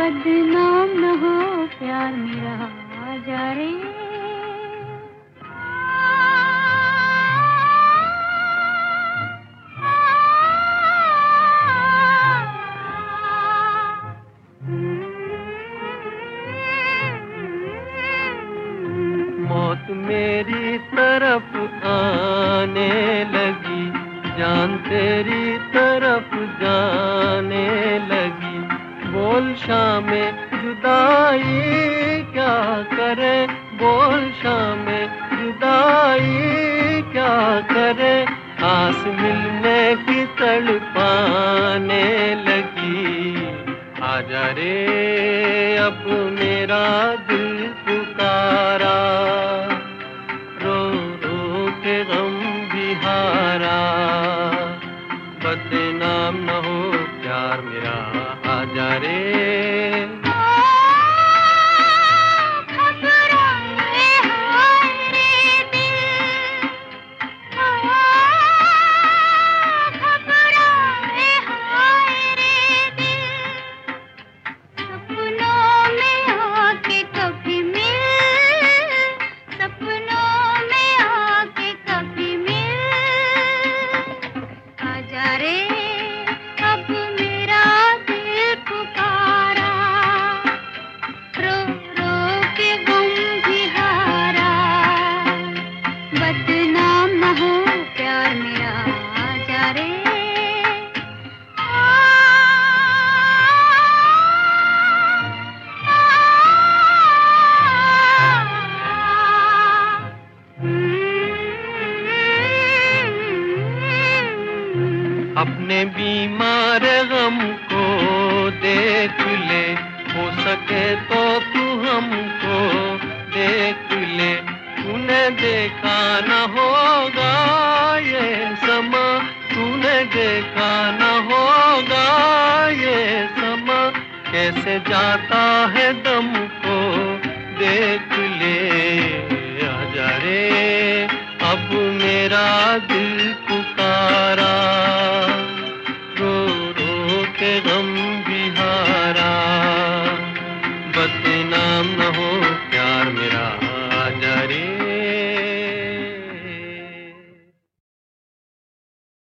बदनाम न हो प्यार मेरा, आजा रे। मौत मेरी तरफ आने लगी, जान तेरी तरफ जाने लगी। बोल शामे जुदाई क्या करे, बोल शामे जुदाई क्या करे। आस मिलने की तड़पाने लगी। आजा रे अब मेरा दिल पुकारा, रो रो के गम भी हारा। बदनाम न हो प्यार मेरा, आजा रे। बदनाम न हो प्यार मेरा, आजा रे। अपने बीमार गम को देख ले, हो सके तो तू हमको देख ले। तूने देखा न होगा ये समा, तूने देखा न होगा ये समा। कैसे जाता है दम को देख ले, आजा रे अब मेरा दिल